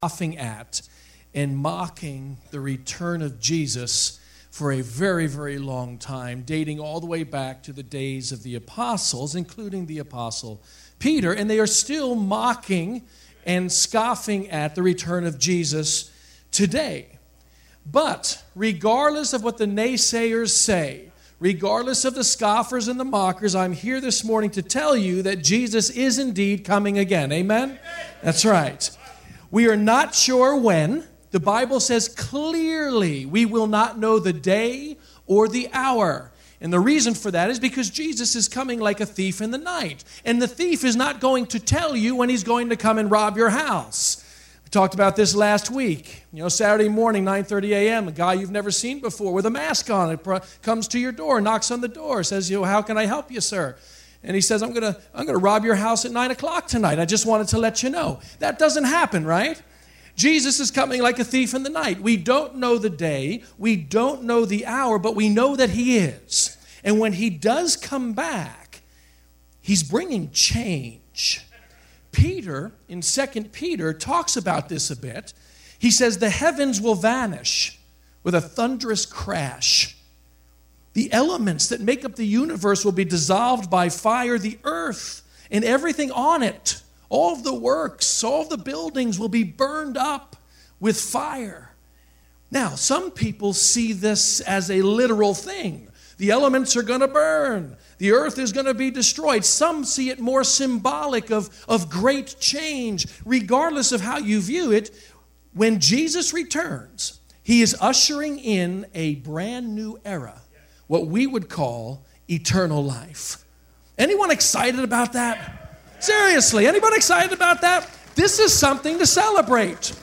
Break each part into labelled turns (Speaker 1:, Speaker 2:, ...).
Speaker 1: scoffing at and mocking the return of Jesus for a very, very long time, dating all the way back to the days of the apostles, including the apostle Peter, and they are still mocking and scoffing at the return of Jesus today. But regardless of what the naysayers say, regardless of the scoffers and the mockers, I'm here this morning to tell you that Jesus is indeed coming again. Amen? That's right. We are not sure when. The Bible says clearly we will not know the day or the hour. And the reason for that is because Jesus is coming like a thief in the night. And the thief is not going to tell you when he's going to come and rob your house. We talked about this last week. Saturday morning, 9:30 a.m., a guy you've never seen before with a mask on comes to your door, knocks on the door, says, how can I help you, sir? And he says, I'm going to rob your house at 9 o'clock tonight. I just wanted to let you know. That doesn't happen, right? Jesus is coming like a thief in the night. We don't know the day, we don't know the hour, but we know that he is. And when he does come back, he's bringing change. Peter, in 2 Peter, talks about this a bit. He says, the heavens will vanish with a thunderous crash. The elements that make up the universe will be dissolved by fire. The earth and everything on it, all of the works, all of the buildings will be burned up with fire. Now, some people see this as a literal thing. The elements are going to burn. The earth is going to be destroyed. Some see it more symbolic of great change. Regardless of how you view it, when Jesus returns, he is ushering in a brand new era, what we would call eternal life. Anyone excited about that? Seriously, anybody excited about that? This is something to celebrate.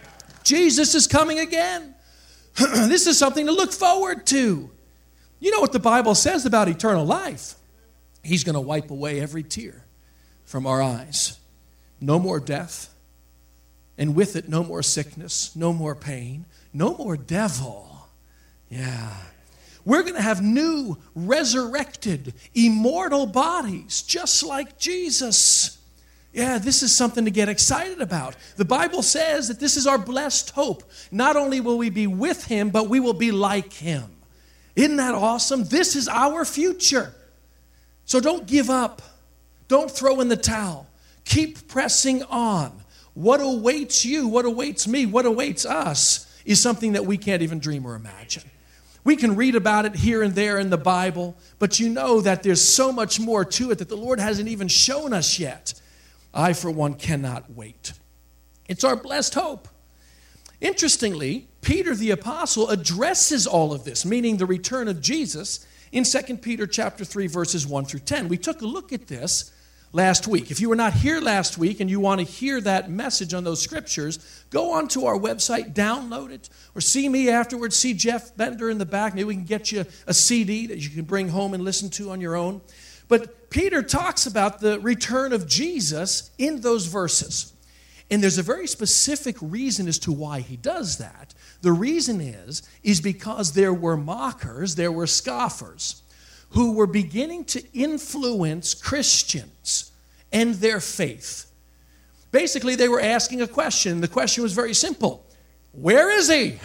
Speaker 1: Jesus is coming again. This is something to look forward to. You know what the Bible says about eternal life? He's going to wipe away every tear from our eyes. No more death, and with it, no more sickness, no more pain, no more devil. Yeah. We're going to have new, resurrected, immortal bodies, just like Jesus. Yeah, this is something to get excited about. The Bible says that this is our blessed hope. Not only will we be with him, but we will be like him. Isn't that awesome? This is our future. So don't give up. Don't throw in the towel. Keep pressing on. What awaits you, what awaits me, what awaits us is something that we can't even dream or imagine. We can read about it here and there in the Bible, but you know that there's so much more to it that the Lord hasn't even shown us yet. I, for one, cannot wait. It's our blessed hope. Interestingly, Peter the apostle addresses all of this, meaning the return of Jesus, in 2 Peter chapter 3, verses 1 through 10. We took a look at this last week. If you were not here last week and you want to hear that message on those scriptures, go onto our website, download it, or see me afterwards, see Jeff Bender in the back. Maybe we can get you a CD that you can bring home and listen to on your own. But Peter talks about the return of Jesus in those verses. And there's a very specific reason as to why he does that. The reason is because there were mockers, there were scoffers, who were beginning to influence Christians and their faith. Basically, they were asking a question. The question was very simple. Where is he?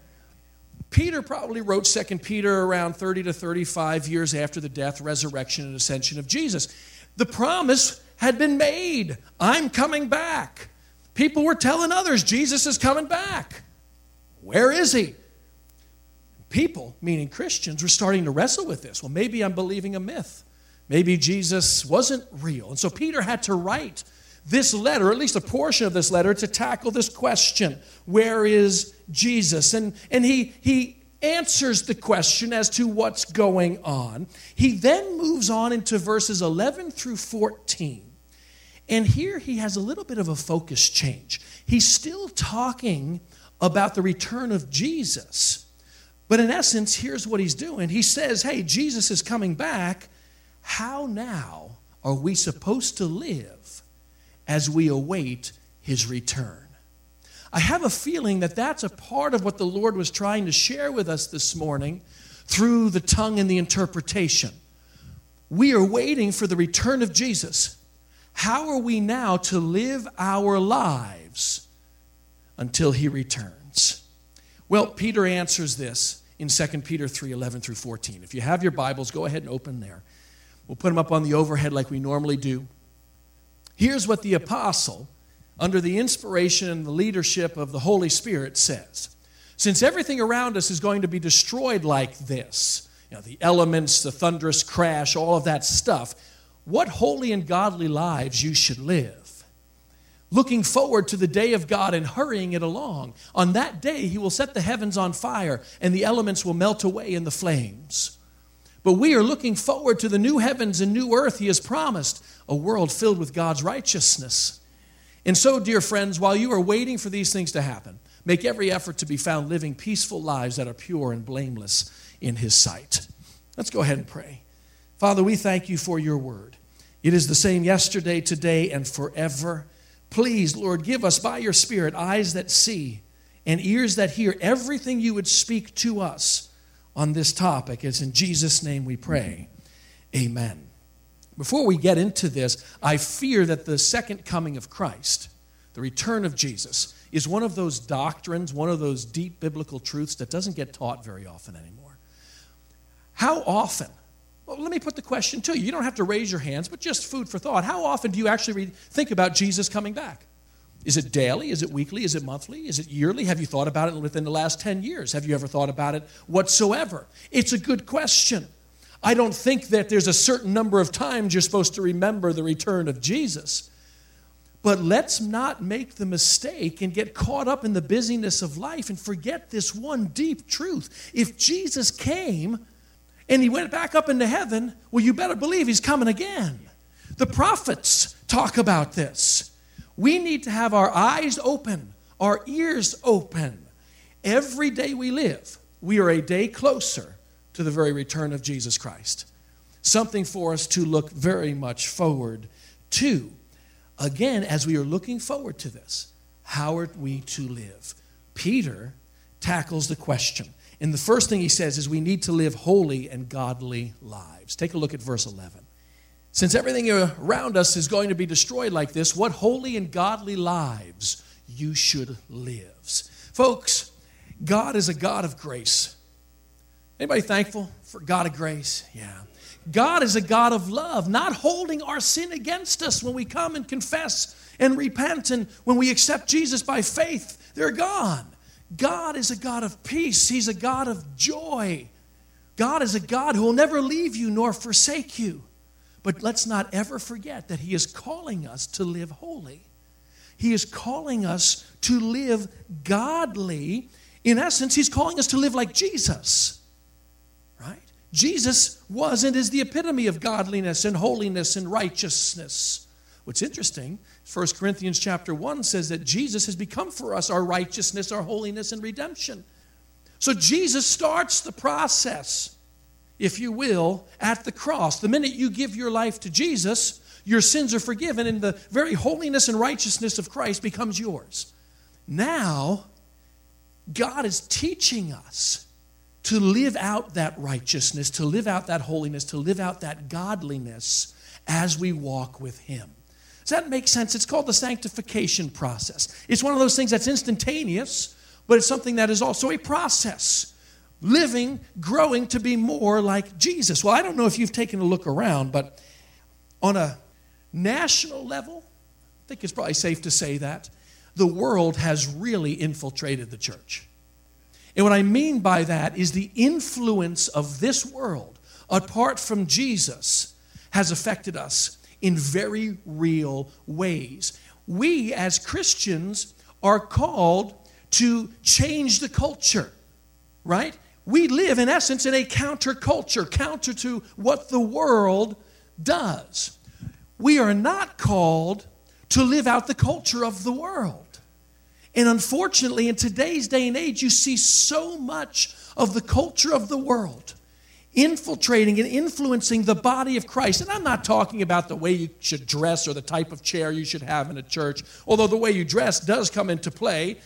Speaker 1: Peter probably wrote 2 Peter around 30 to 35 years after the death, resurrection, and ascension of Jesus. The promise had been made. I'm coming back. People were telling others, Jesus is coming back. Where is he? People, meaning Christians, were starting to wrestle with this. Well, maybe I'm believing a myth. Maybe Jesus wasn't real. And so Peter had to write this letter, or at least a portion of this letter, to tackle this question. Where is Jesus? And he answers the question as to what's going on. He then moves on into verses 11 through 14. And here he has a little bit of a focus change. He's still talking about the return of Jesus. But in essence, here's what he's doing. He says, hey, Jesus is coming back. How now are we supposed to live as we await his return? I have a feeling that that's a part of what the Lord was trying to share with us this morning through the tongue and the interpretation. We are waiting for the return of Jesus. How are we now to live our lives until he returns. Well, Peter answers this in 2 Peter 3:11 through 14. If you have your Bibles, go ahead and open there. We'll put them up on the overhead like we normally do. Here's what the apostle, under the inspiration and the leadership of the Holy Spirit, says. Since everything around us is going to be destroyed like this, the elements, the thunderous crash, all of that stuff, what holy and godly lives you should live. Looking forward to the day of God and hurrying it along. On that day, he will set the heavens on fire and the elements will melt away in the flames. But we are looking forward to the new heavens and new earth he has promised, a world filled with God's righteousness. And so, dear friends, while you are waiting for these things to happen, make every effort to be found living peaceful lives that are pure and blameless in his sight. Let's go ahead and pray. Father, we thank you for your word. It is the same yesterday, today, and forever. Please, Lord, give us by your Spirit eyes that see and ears that hear everything you would speak to us on this topic. It's in Jesus' name we pray. Amen. Before we get into this, I fear that the second coming of Christ, the return of Jesus, is one of those doctrines, one of those deep biblical truths that doesn't get taught very often anymore. How often? Well, let me put the question to you. You don't have to raise your hands, but just food for thought. How often do you actually think about Jesus coming back? Is it daily? Is it weekly? Is it monthly? Is it yearly? Have you thought about it within the last 10 years? Have you ever thought about it whatsoever? It's a good question. I don't think that there's a certain number of times you're supposed to remember the return of Jesus. But let's not make the mistake and get caught up in the busyness of life and forget this one deep truth. If Jesus came and he went back up into heaven, well, you better believe he's coming again. The prophets talk about this. We need to have our eyes open, our ears open. Every day we live, we are a day closer to the very return of Jesus Christ. Something for us to look very much forward to. Again, as we are looking forward to this, how are we to live? Peter tackles the question. And the first thing he says is we need to live holy and godly lives. Take a look at verse 11. Since everything around us is going to be destroyed like this, what holy and godly lives you should live. Folks, God is a God of grace. Anybody thankful for God of grace? Yeah. God is a God of love, not holding our sin against us when we come and confess and repent, and when we accept Jesus by faith, they're gone. God is a God of peace. He's a God of joy. God is a God who will never leave you nor forsake you. But let's not ever forget that he is calling us to live holy. He is calling us to live godly. In essence, he's calling us to live like Jesus. Right? Jesus was and is the epitome of godliness and holiness and righteousness. What's interesting, 1 Corinthians chapter 1 says that Jesus has become for us our righteousness, our holiness, and redemption. So Jesus starts the process, if you will, at the cross. The minute you give your life to Jesus, your sins are forgiven, and the very holiness and righteousness of Christ becomes yours. Now, God is teaching us to live out that righteousness, to live out that holiness, to live out that godliness as we walk with him. Does that make sense? It's called the sanctification process. It's one of those things that's instantaneous, but it's something that is also a process. Living, growing to be more like Jesus. Well, I don't know if you've taken a look around, but on a national level, I think it's probably safe to say that the world has really infiltrated the church. And what I mean by that is the influence of this world, apart from Jesus, has affected us in very real ways. We as Christians are called to change the culture, right? We live, in essence, in a counterculture, counter to what the world does. We are not called to live out the culture of the world. And unfortunately, in today's day and age, you see so much of the culture of the world infiltrating and influencing the body of Christ. And I'm not talking about the way you should dress or the type of chair you should have in a church, although the way you dress does come into play.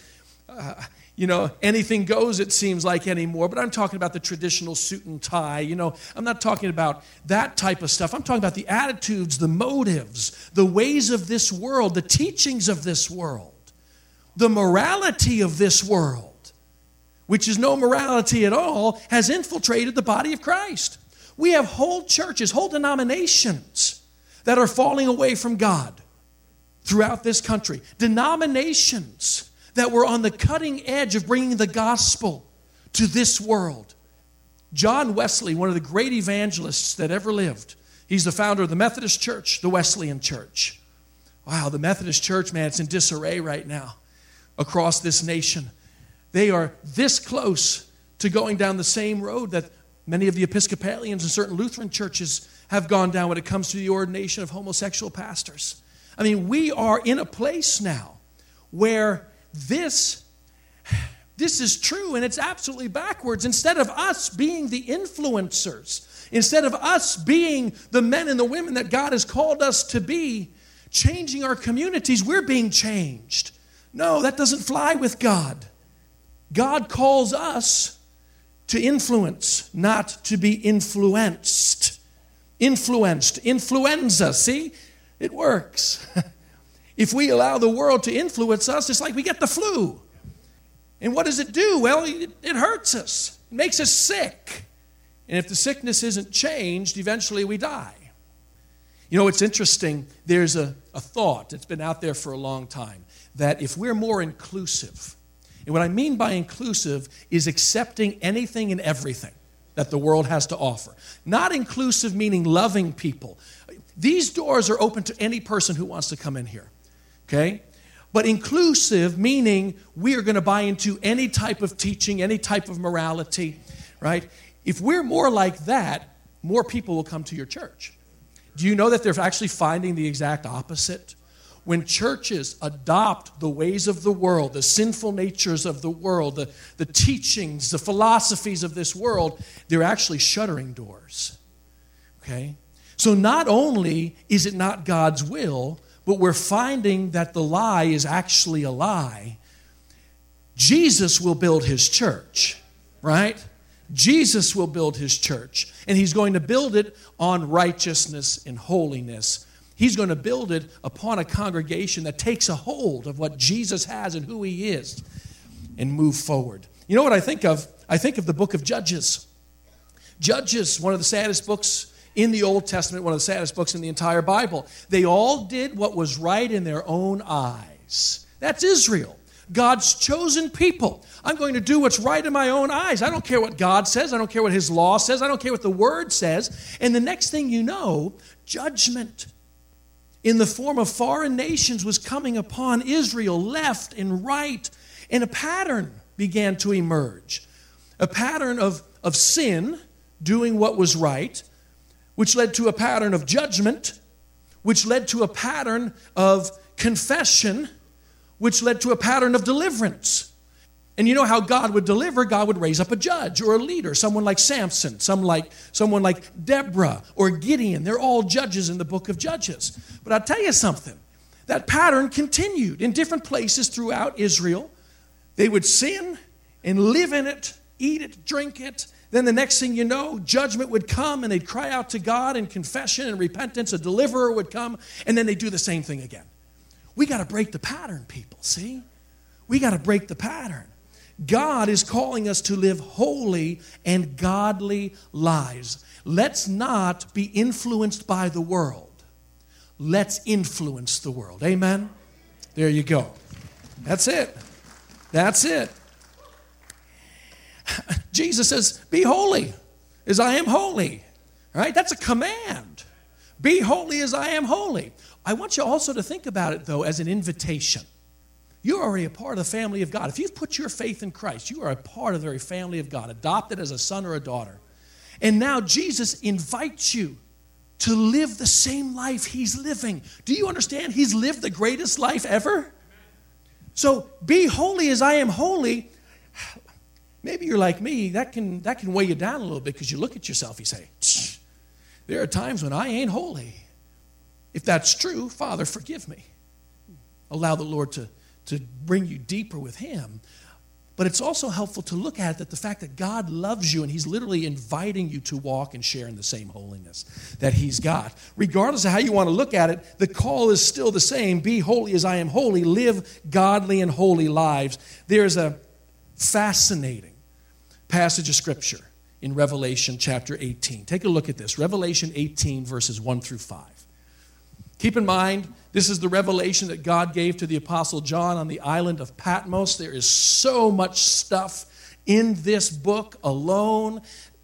Speaker 1: Anything goes, it seems like, anymore. But I'm talking about the traditional suit and tie. I'm not talking about that type of stuff. I'm talking about the attitudes, the motives, the ways of this world, the teachings of this world. the morality of this world, which is no morality at all, has infiltrated the body of Christ. We have whole churches, whole denominations that are falling away from God throughout this country. Denominations that were on the cutting edge of bringing the gospel to this world. John Wesley, one of the great evangelists that ever lived, he's the founder of the Methodist Church, the Wesleyan Church. Wow, the Methodist Church, man, it's in disarray right now across this nation. They are this close to going down the same road that many of the Episcopalians and certain Lutheran churches have gone down when it comes to the ordination of homosexual pastors. I mean, we are in a place now where this is true, and it's absolutely backwards. Instead of us being the influencers, instead of us being the men and the women that God has called us to be, changing our communities, we're being changed. No, that doesn't fly with God. God calls us to influence, not to be influenced. Influenced. Influenza, see? It works. If we allow the world to influence us, it's like we get the flu. And what does it do? Well, it hurts us. It makes us sick. And if the sickness isn't changed, eventually we die. You know, it's interesting. There's a thought that's been out there for a long time that if we're more inclusive, and what I mean by inclusive is accepting anything and everything that the world has to offer. Not inclusive meaning loving people. These doors are open to any person who wants to come in here, okay? But inclusive meaning we are going to buy into any type of teaching, any type of morality, right? If we're more like that, more people will come to your church. Do you know that they're actually finding the exact opposite? When churches adopt the ways of the world, the sinful natures of the world, the teachings, the philosophies of this world, they're actually shuttering doors, okay? So not only is it not God's will, but we're finding that the lie is actually a lie. Jesus will build his church, right? Jesus will build his church, and he's going to build it on righteousness and holiness. He's going to build it upon a congregation that takes a hold of what Jesus has and who he is and move forward. You know what I think of? I think of the book of Judges. Judges, one of the saddest books in the Old Testament, one of the saddest books in the entire Bible. They all did what was right in their own eyes. That's Israel, God's chosen people. I'm going to do what's right in my own eyes. I don't care what God says. I don't care what his law says. I don't care what the word says. And the next thing you know, judgment in the form of foreign nations was coming upon Israel left and right, and a pattern began to emerge. A pattern of sin, doing what was right, which led to a pattern of judgment, which led to a pattern of confession, which led to a pattern of deliverance. And you know how God would deliver? God would raise up a judge or a leader, someone like Samson, someone like Deborah or Gideon. They're all judges in the book of Judges. But I'll tell you something. That pattern continued in different places throughout Israel. They would sin and live in it, eat it, drink it. Then the next thing you know, judgment would come and they'd cry out to God in confession and repentance. A deliverer would come, and then they'd do the same thing again. We got to break the pattern, people, see? We got to break the pattern. God is calling us to live holy and godly lives. Let's not be influenced by the world. Let's influence the world. Amen? There you go. That's it. That's it. Jesus says, be holy as I am holy. All right? That's a command. Be holy as I am holy. I want you also to think about it, though, as an invitation. You're already a part of the family of God. If you've put your faith in Christ, you are a part of the very family of God, adopted as a son or a daughter. And now Jesus invites you to live the same life he's living. Do you understand? He's lived the greatest life ever. So be holy as I am holy. Maybe you're like me. That can weigh you down a little bit because you look at yourself, you say, there are times when I ain't holy. If that's true, Father, forgive me. Allow the Lord to bring you deeper with him. but it's also helpful to look at it that the fact that God loves you and he's literally inviting you to walk and share in the same holiness that he's got. Regardless of how you want to look at it, the call is still the same. Be holy as I am holy. Live godly and holy lives. There's a fascinating passage of Scripture in Revelation chapter 18. Take a look at this. Revelation 18, verses 1 through 5. Keep in mind, this is the revelation that God gave to the Apostle John on the island of Patmos. There is so much stuff in this book alone.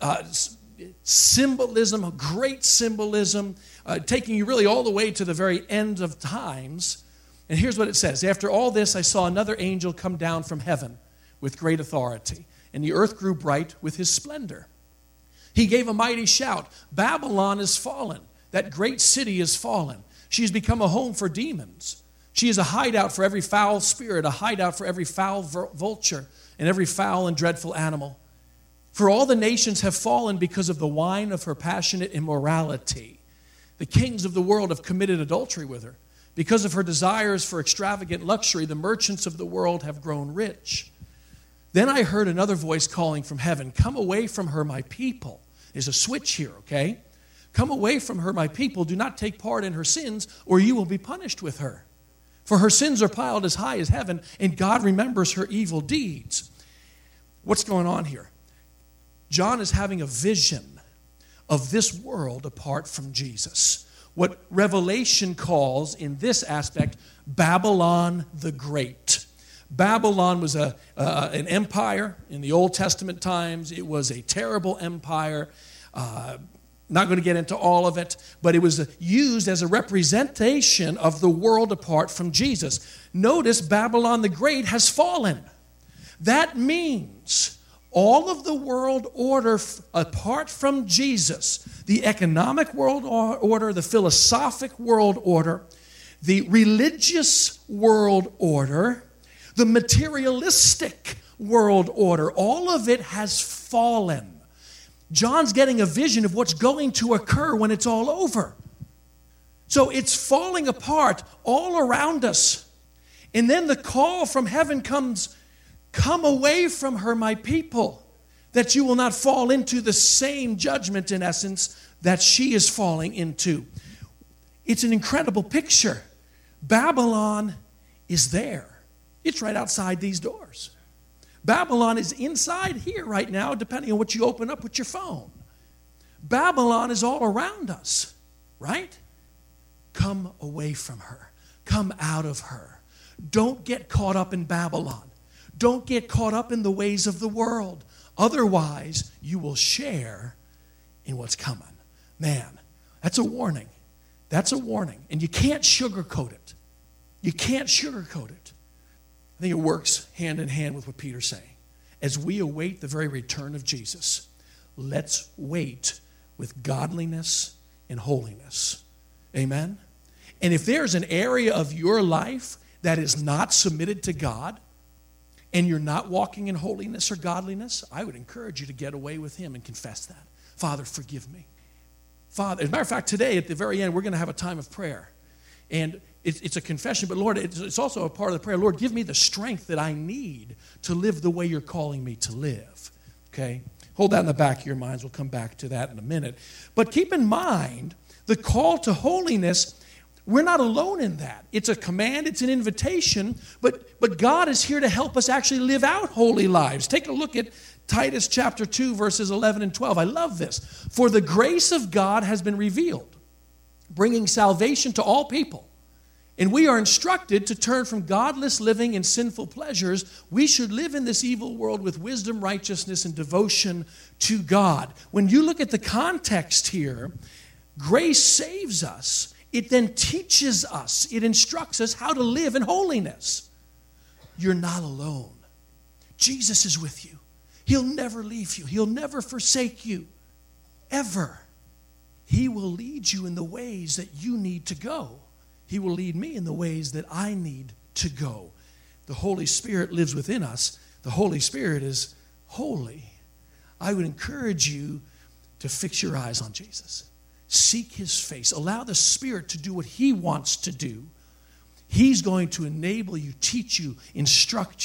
Speaker 1: Symbolism, great symbolism, taking you really all the way to the very end of times. And here's what it says. After all this, I saw another angel come down from heaven with great authority, and the earth grew bright with his splendor. He gave a mighty shout, Babylon is fallen, that great city is fallen. She has become a home for demons. She is a hideout for every foul spirit, a hideout for every foul vulture, and every foul and dreadful animal. For all the nations have fallen because of the wine of her passionate immorality. The kings of the world have committed adultery with her. Because of her desires for extravagant luxury, the merchants of the world have grown rich. Then I heard another voice calling from heaven, come away from her, my people. There's a switch here, okay? Come away from her, my people. Do not take part in her sins, or you will be punished with her. For her sins are piled as high as heaven, and God remembers her evil deeds. What's going on here? John is having a vision of this world apart from Jesus. What Revelation calls, in this aspect, Babylon the Great. Babylon was an empire in the Old Testament times. It was a terrible empire. Not going to get into all of it, but it was used as a representation of the world apart from Jesus. Notice Babylon the Great has fallen. That means all of the world order apart from Jesus, the economic world order, the philosophic world order, the religious world order, the materialistic world order, all of it has fallen. John's getting a vision of what's going to occur when it's all over. So it's falling apart all around us. And then the call from heaven comes, come away from her, my people, that you will not fall into the same judgment, in essence, that she is falling into. It's an incredible picture. Babylon is there. It's right outside these doors. Babylon is inside here right now, depending on what you open up with your phone. Babylon is all around us, right? Come away from her. Come out of her. Don't get caught up in Babylon. Don't get caught up in the ways of the world. Otherwise, you will share in what's coming. Man, that's a warning. That's a warning. And you can't sugarcoat it. You can't sugarcoat it. I think it works hand in hand with what Peter's saying. As we await the very return of Jesus, let's wait with godliness and holiness. Amen? And if there's an area of your life that is not submitted to God, and you're not walking in holiness or godliness, I would encourage you to get away with him and confess that. Father, forgive me. Father, as a matter of fact, today at the very end, we're going to have a time of prayer. And it's a confession, but Lord, it's also a part of the prayer. Lord, give me the strength that I need to live the way you're calling me to live. Okay? Hold that in the back of your minds. We'll come back to that in a minute. But keep in mind, the call to holiness, we're not alone in that. It's a command, it's an invitation, but God is here to help us actually live out holy lives. Take a look at Titus chapter 2, verses 11 and 12. I love this. For the grace of God has been revealed, bringing salvation to all people. And we are instructed to turn from godless living and sinful pleasures. We should live in this evil world with wisdom, righteousness, and devotion to God. When you look at the context here, grace saves us. It then teaches us, it instructs us how to live in holiness. You're not alone. Jesus is with you. He'll never leave you. He'll never forsake you, ever. He will lead you in the ways that you need to go. He will lead me in the ways that I need to go. The Holy Spirit lives within us. The Holy Spirit is holy. I would encourage you to fix your eyes on Jesus. Seek his face. Allow the Spirit to do what he wants to do. He's going to enable you, teach you, instruct you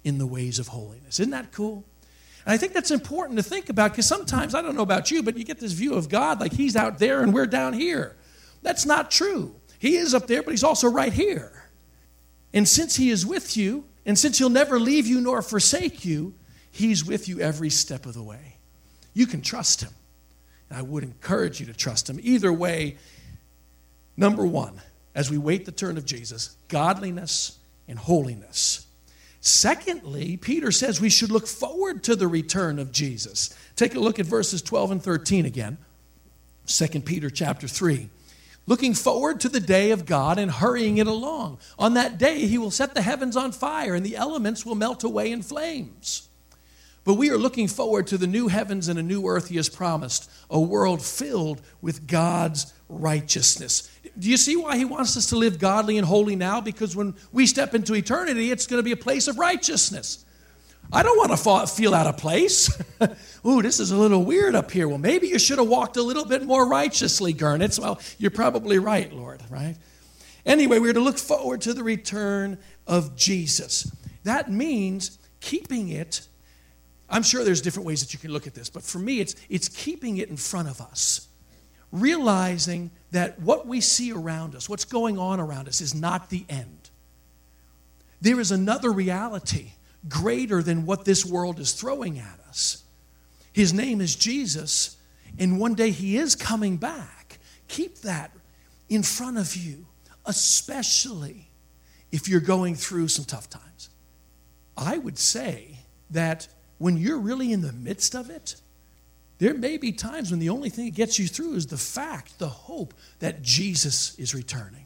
Speaker 1: in the ways of holiness. Isn't that cool? And I think that's important to think about, because sometimes, I don't know about you, but you get this view of God like he's out there and we're down here. That's not true. He is up there, but he's also right here. And since he is with you, and since he'll never leave you nor forsake you, he's with you every step of the way. You can trust him. And I would encourage you to trust him. Either way, number one, as we wait the turn of Jesus, godliness and holiness. Secondly, Peter says we should look forward to the return of Jesus. Take a look at verses 12 and 13 again. 2 Peter chapter 3. Looking forward to the day of God and hurrying it along. On that day, he will set the heavens on fire and the elements will melt away in flames. But we are looking forward to the new heavens and a new earth he has promised, a world filled with God's righteousness. Do you see why he wants us to live godly and holy now? Because when we step into eternity, it's going to be a place of righteousness. I don't want to feel out of place. Ooh, this is a little weird up here. Well, maybe you should have walked a little bit more righteously, Gernitz. Well, you're probably right, Lord, right? Anyway, we're to look forward to the return of Jesus. That means keeping it. I'm sure there's different ways that you can look at this, but for me, it's keeping it in front of us. Realizing that what we see around us, what's going on around us, is not the end. There is another reality greater than what this world is throwing at us. His name is Jesus, and one day he is coming back. Keep that in front of you, especially if you're going through some tough times. I would say that when you're really in the midst of it, there may be times when the only thing that gets you through is the fact, the hope that Jesus is returning.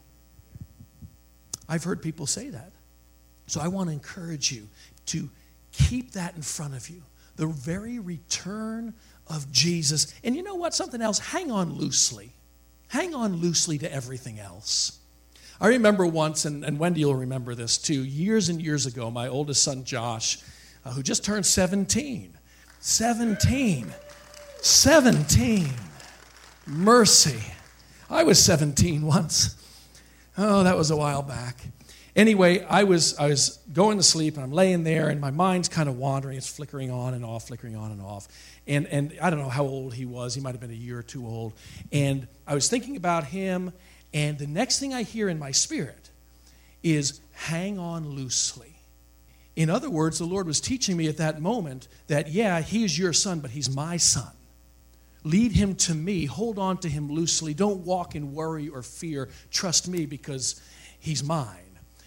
Speaker 1: I've heard people say that. So I want to encourage you to keep that in front of you. The very return of Jesus. And you know what? Something else. Hang on loosely. Hang on loosely to everything else. I remember once, and Wendy will remember this too, years and years ago, my oldest son Josh, who just turned 17. 17. Mercy. I was 17 once. Oh, that was a while back. Anyway, I was going to sleep, and I'm laying there, and my mind's kind of wandering. It's flickering on and off, flickering on and off. And I don't know how old he was. He might have been a year or two old. And I was thinking about him, and the next thing I hear in my spirit is, hang on loosely. In other words, the Lord was teaching me at that moment that, yeah, he is your son, but he's my son. Lead him to me. Hold on to him loosely. Don't walk in worry or fear. Trust me because he's mine.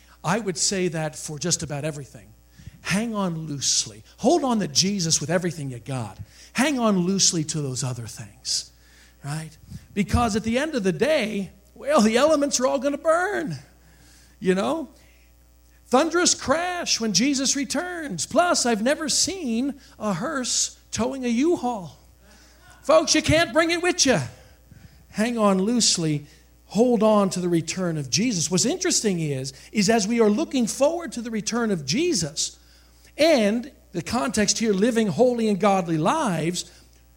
Speaker 1: I would say that for just about everything. Hang on loosely. Hold on to Jesus with everything you got. Hang on loosely to those other things, right? Because at the end of the day, well, the elements are all going to burn, you know? Thunderous crash when Jesus returns. Plus, I've never seen a hearse towing a U-Haul. Folks, you can't bring it with you. Hang on loosely. Hold on to the return of Jesus. What's interesting is as we are looking forward to the return of Jesus, and the context here, living holy and godly lives,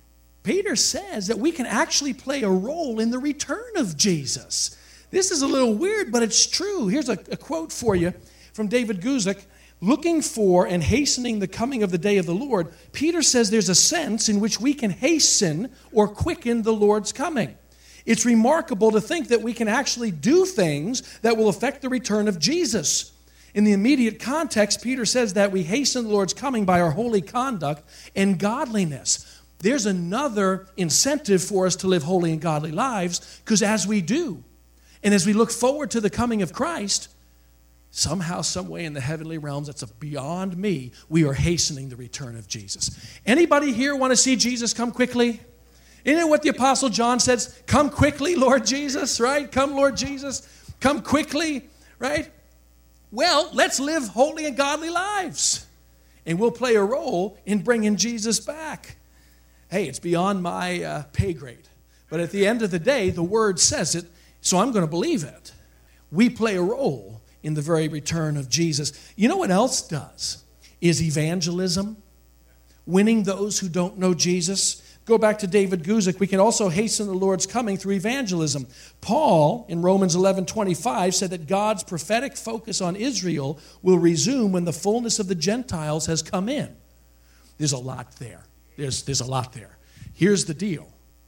Speaker 1: Peter says that we can actually play a role in the return of Jesus. This is a little weird, but it's true. Here's a quote for you from David Guzik. Looking for and hastening the coming of the day of the Lord, Peter says there's a sense in which we can hasten or quicken the Lord's coming. It's remarkable to think that we can actually do things that will affect the return of Jesus. In the immediate context, Peter says that we hasten the Lord's coming by our holy conduct and godliness. There's another incentive for us to live holy and godly lives, because as we do, and as we look forward to the coming of Christ, somehow, some way in the heavenly realms that's beyond me, we are hastening the return of Jesus. Anybody here want to see Jesus come quickly? Isn't it what the Apostle John says? Come quickly, Lord Jesus, right? Come, Lord Jesus. Come quickly, right? Well, let's live holy and godly lives. And we'll play a role in bringing Jesus back. Hey, it's beyond my pay grade. But at the end of the day, the Word says it, so I'm going to believe it. We play a role in the very return of Jesus. You know what else does? Is evangelism. Winning those who don't know Jesus. Go back to David Guzik. We can also hasten the Lord's coming through evangelism. Paul, in Romans 11:25, said that God's prophetic focus on Israel will resume when the fullness of the Gentiles has come in. There's a lot there. There's a lot there. Here's the deal.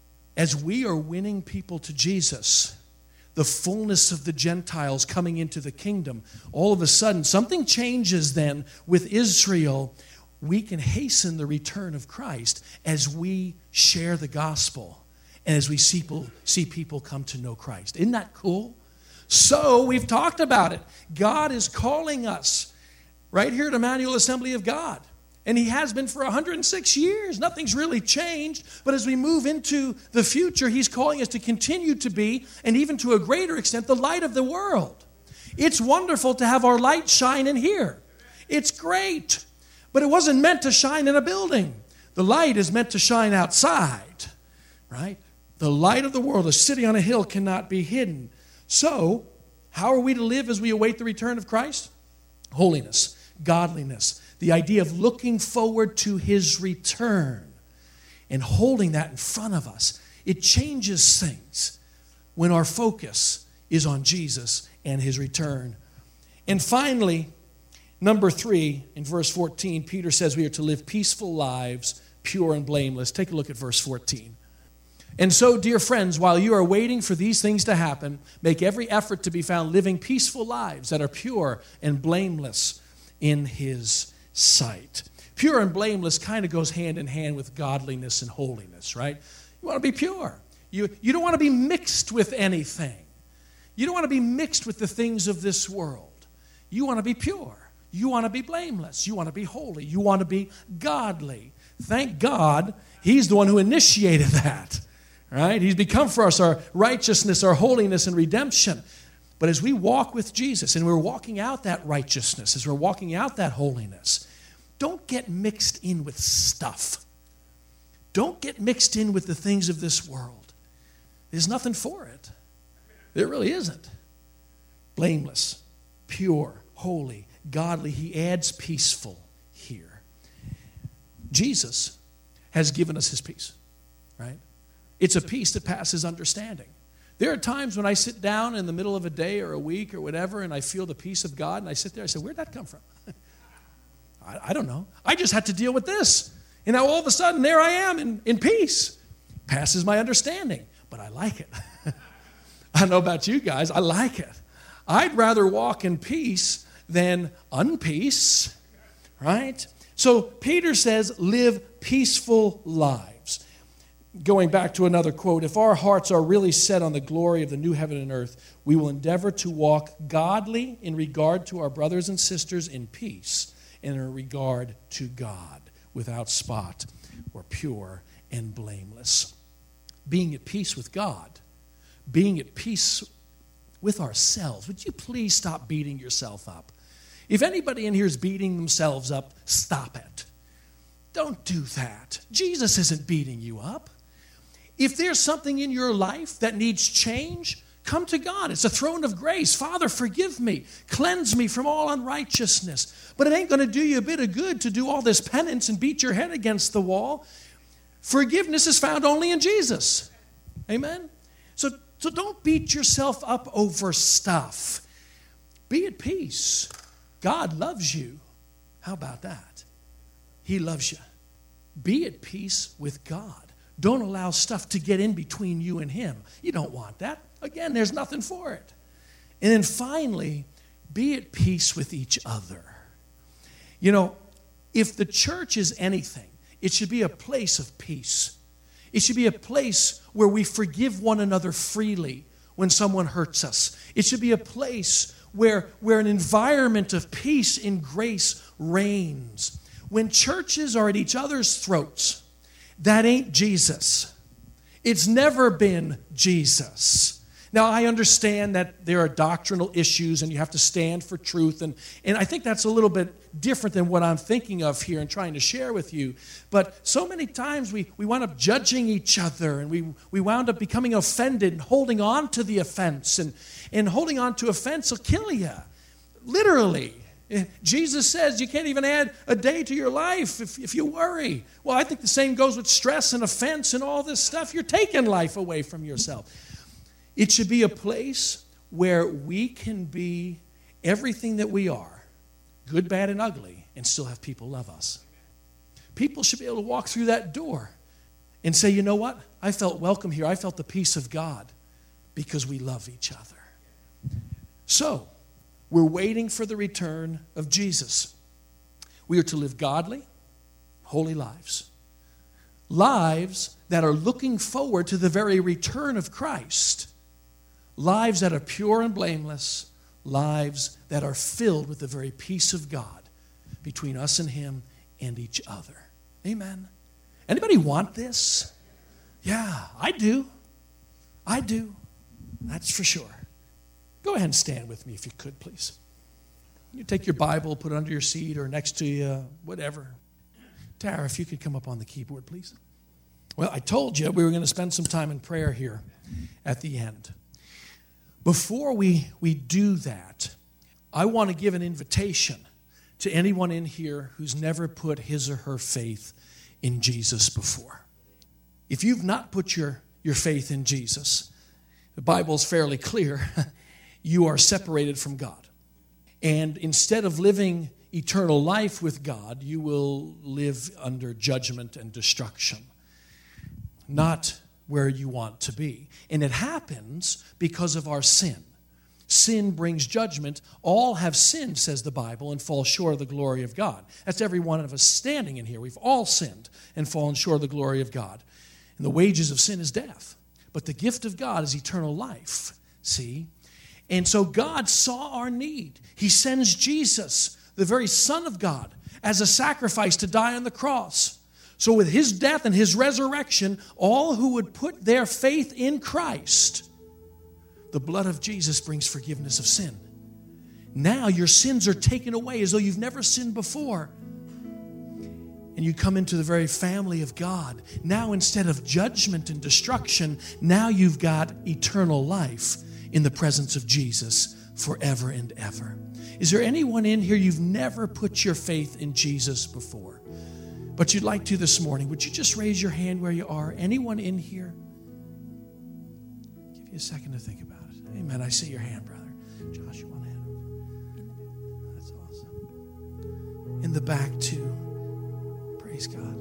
Speaker 1: As we are winning people to Jesus, the fullness of the Gentiles coming into the kingdom, all of a sudden, something changes then with Israel. We can hasten the return of Christ as we share the gospel and as we see people come to know Christ. Isn't that cool? So we've talked about it. God is calling us right here at Emmanuel Assembly of God. And he has been for 106 years. Nothing's really changed. But as we move into the future, he's calling us to continue to be, and even to a greater extent, the light of the world. It's wonderful to have our light shine in here. It's great. But it wasn't meant to shine in a building. The light is meant to shine outside, right? The light of the world, a city on a hill, cannot be hidden. So, how are we to live as we await the return of Christ? Holiness, godliness, the idea of looking forward to his return and holding that in front of us. It changes things when our focus is on Jesus and his return. And finally, number 3, in verse 14, Peter says we are to live peaceful lives, pure and blameless. Take a look at verse 14. And so, dear friends, while you are waiting for these things to happen, make every effort to be found living peaceful lives that are pure and blameless in his sight. Pure and blameless kind of goes hand in hand with godliness and holiness, right? You want to be pure. You don't want to be mixed with anything. You don't want to be mixed with the things of this world. You want to be pure. You want to be blameless. You want to be holy. You want to be godly. Thank God he's the one who initiated that, right? He's become for us our righteousness, our holiness, and redemption. But as we walk with Jesus and we're walking out that righteousness, as we're walking out that holiness, don't get mixed in with stuff. Don't get mixed in with the things of this world. There's nothing for it. There really isn't. Blameless, pure, holy, godly. He adds peaceful here. Jesus has given us his peace, right? It's a peace that passes understanding. There are times when I sit down in the middle of a day or a week or whatever, and I feel the peace of God, and I sit there, I say, where'd that come from? I don't know. I just had to deal with this. And now all of a sudden, there I am in peace. Passes my understanding, but I like it. I don't know about you guys, I like it. I'd rather walk in peace than unpeace, right? So Peter says, live peaceful lives. Going back to another quote, if our hearts are really set on the glory of the new heaven and earth, we will endeavor to walk godly in regard to our brothers and sisters in peace and in regard to God without spot or pure and blameless. Being at peace with God, being at peace with ourselves. Would you please stop beating yourself up? If anybody in here is beating themselves up, stop it. Don't do that. Jesus isn't beating you up. If there's something in your life that needs change, come to God. It's a throne of grace. Father, forgive me. Cleanse me from all unrighteousness. But it ain't going to do you a bit of good to do all this penance and beat your head against the wall. Forgiveness is found only in Jesus. Amen? So don't beat yourself up over stuff. Be at peace. God loves you. How about that? He loves you. Be at peace with God. Don't allow stuff to get in between you and him. You don't want that. Again, there's nothing for it. And then finally, be at peace with each other. You know, if the church is anything, it should be a place of peace. It should be a place where we forgive one another freely when someone hurts us. It should be a place where an environment of peace and grace reigns. When churches are at each other's throats, that ain't Jesus. It's never been Jesus. Now, I understand that there are doctrinal issues and you have to stand for truth, and I think that's a little bit different than what I'm thinking of here and trying to share with you. But so many times we wound up judging each other, and we wound up becoming offended and holding on to the offense, and holding on to offense will kill you, literally. Jesus says you can't even add a day to your life if you worry. Well, I think the same goes with stress and offense and all this stuff. You're taking life away from yourself. It should be a place where we can be everything that we are, good, bad, and ugly, and still have people love us. People should be able to walk through that door and say, you know what? I felt welcome here. I felt the peace of God because we love each other. So, we're waiting for the return of Jesus. We are to live godly, holy lives. Lives that are looking forward to the very return of Christ. Lives that are pure and blameless. Lives that are filled with the very peace of God between us and Him and each other. Amen. Anybody want this? Yeah, I do. I do. That's for sure. Go ahead and stand with me if you could, please. You take your Bible, put it under your seat or next to you, whatever. Tara, if you could come up on the keyboard, please. Well, I told you we were going to spend some time in prayer here at the end. Before we do that, I want to give an invitation to anyone in here who's never put his or her faith in Jesus before. If you've not put your faith in Jesus, the Bible's fairly clear. You are separated from God. And instead of living eternal life with God, you will live under judgment and destruction. Not where you want to be. And it happens because of our sin. Sin brings judgment. All have sinned, says the Bible, and fall short of the glory of God. That's every one of us standing in here. We've all sinned and fallen short of the glory of God. And the wages of sin is death. But the gift of God is eternal life. See? And so God saw our need. He sends Jesus, the very Son of God, as a sacrifice to die on the cross. So with His death and His resurrection, all who would put their faith in Christ, the blood of Jesus brings forgiveness of sin. Now your sins are taken away as though you've never sinned before. And you come into the very family of God. Now instead of judgment and destruction, now you've got eternal life in the presence of Jesus forever and ever. Is there anyone in here you've never put your faith in Jesus before, but you'd like to this morning? Would you just raise your hand where you are? Anyone in here? Give you a second to think about it. Amen. I see your hand, brother. Josh, you want to hand over? That's awesome. In the back, too. Praise God.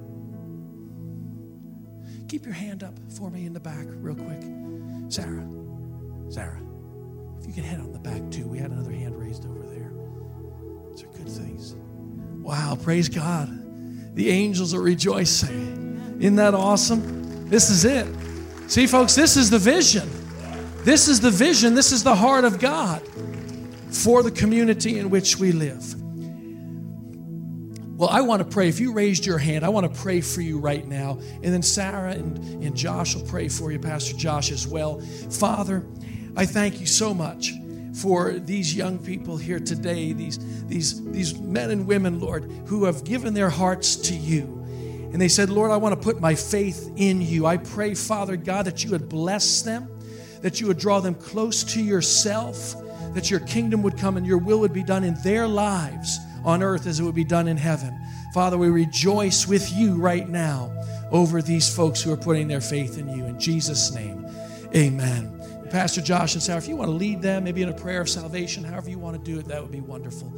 Speaker 1: Keep your hand up for me in the back real quick. Sarah, if you can head on the back too. We had another hand raised over there. Those are good things. Wow, praise God. The angels are rejoicing. Isn't that awesome? This is it. See, folks, this is the vision. This is the vision. This is the heart of God for the community in which we live. Well, I want to pray. If you raised your hand, I want to pray for you right now. And then Sarah and Josh will pray for you, Pastor Josh as well. Father, I thank you so much for these young people here today, these men and women, Lord, who have given their hearts to you. And they said, Lord, I want to put my faith in you. I pray, Father God, that you would bless them, that you would draw them close to yourself, that your kingdom would come and your will would be done in their lives on earth as it would be done in heaven. Father, we rejoice with you right now over these folks who are putting their faith in you. In Jesus' name, amen. Pastor Josh and Sarah, if you want to lead them, maybe in a prayer of salvation, however you want to do it, that would be wonderful.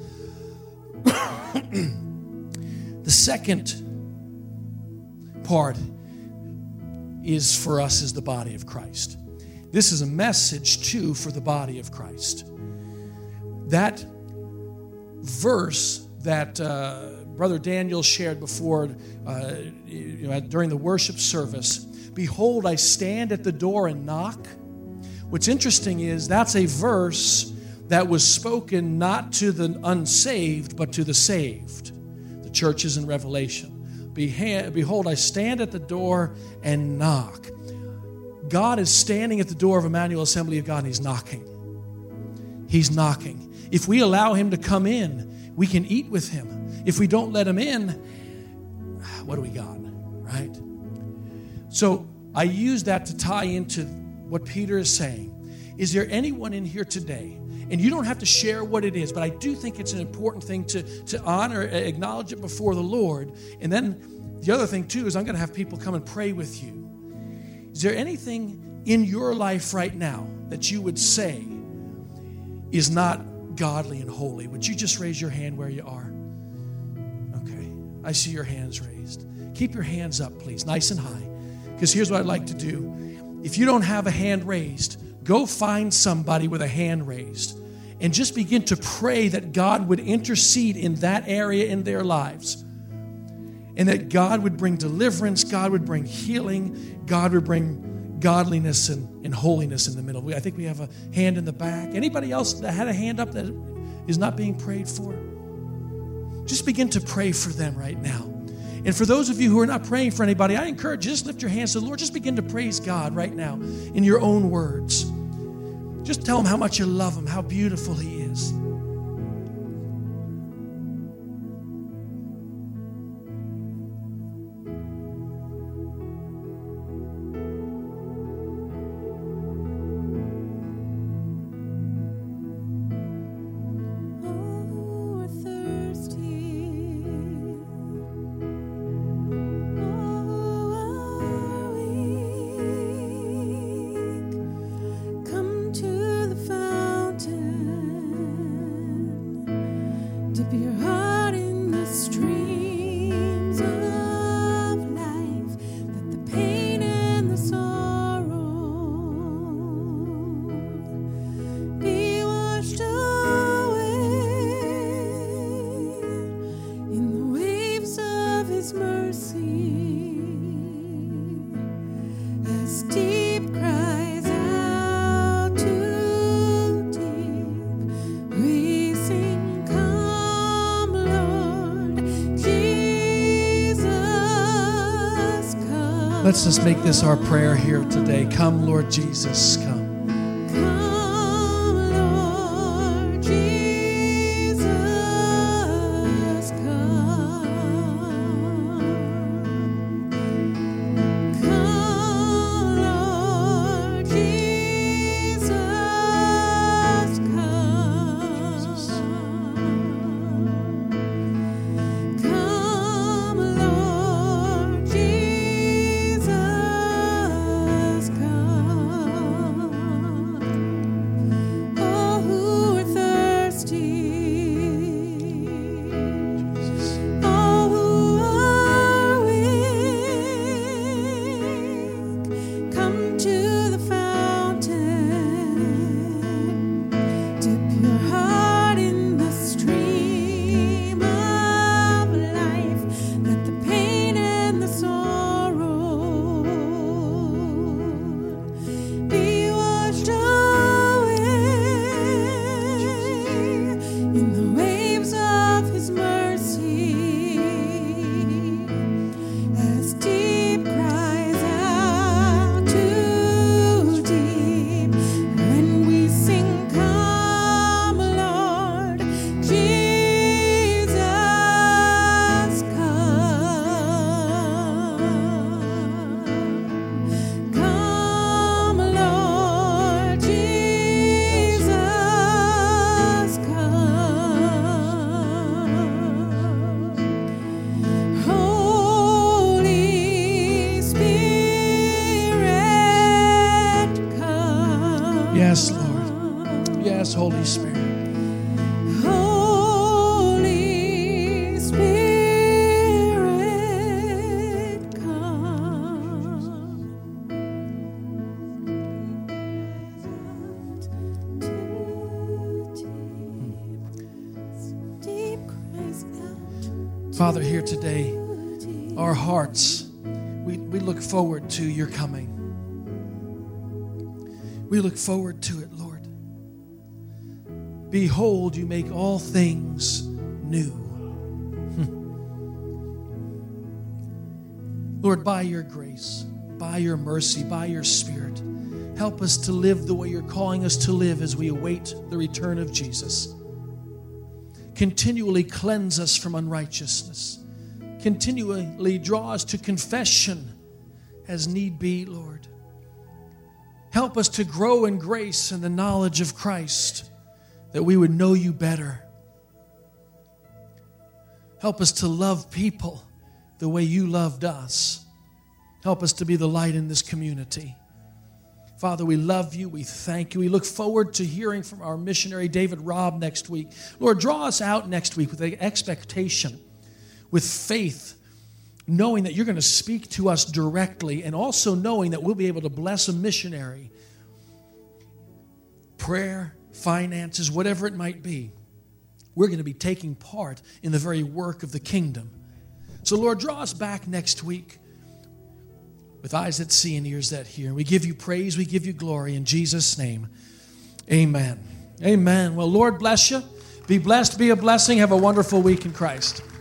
Speaker 1: The second part is for us as the body of Christ. This is a message, too, for the body of Christ. That verse that Brother Daniel shared before during the worship service, behold, I stand at the door and knock. What's interesting is that's a verse that was spoken not to the unsaved, but to the saved. The church is in Revelation. Behold, I stand at the door and knock. God is standing at the door of Emmanuel Assembly of God, and He's knocking. He's knocking. If we allow Him to come in, we can eat with Him. If we don't let Him in, what do we got, right? So I use that to tie into what Peter is saying. Is there anyone in here today, And you don't have to share what it is, but I do think it's an important thing to honor, acknowledge it before the Lord. And then the other thing, too, is I'm going to have people come and pray with you. Is there anything in your life right now that you would say is not godly and holy? Would you just raise your hand where you are? Okay, I see your hands raised. Keep your hands up, please, nice and high. Because here's what I'd like to do. If you don't have a hand raised, go find somebody with a hand raised and just begin to pray that God would intercede in that area in their lives. And that God would bring deliverance, God would bring healing, God would bring godliness and holiness in the middle. I think we have a hand in the back. Anybody else that had a hand up that is not being prayed for? Just begin to pray for them right now. And for those of you who are not praying for anybody, I encourage you, just lift your hands to the Lord. Just begin to praise God right now in your own words. Just tell Him how much you love Him, how beautiful He is. Let's just make this our prayer here today. Come, Lord Jesus, come.
Speaker 2: Come, Lord Jesus, come. Come, Lord Jesus, come. Come, Lord Jesus.
Speaker 1: Yes, Lord. Yes, Holy Spirit.
Speaker 2: Holy Spirit, come. Deep cries out.
Speaker 1: Father, here today, our hearts, we look forward to your coming. We look forward to it, Lord. Behold, you make all things new. Lord, by your grace, by your mercy, by your Spirit, help us to live the way you're calling us to live as we await the return of Jesus. Continually cleanse us from unrighteousness. Continually draw us to confession as need be, Lord. Help us to grow in grace and the knowledge of Christ that we would know you better. Help us to love people the way you loved us. Help us to be the light in this community. Father, we love you. We thank you. We look forward to hearing from our missionary, David Robb, next week. Lord, draw us out next week with expectation, with faith, knowing that you're going to speak to us directly, and also knowing that we'll be able to bless a missionary. Prayer, finances, whatever it might be. We're going to be taking part in the very work of the kingdom. So, Lord, draw us back next week with eyes that see and ears that hear. We give you praise, we give you glory in Jesus' name. Amen. Amen. Well, Lord bless you. Be blessed, be a blessing. Have a wonderful week in Christ.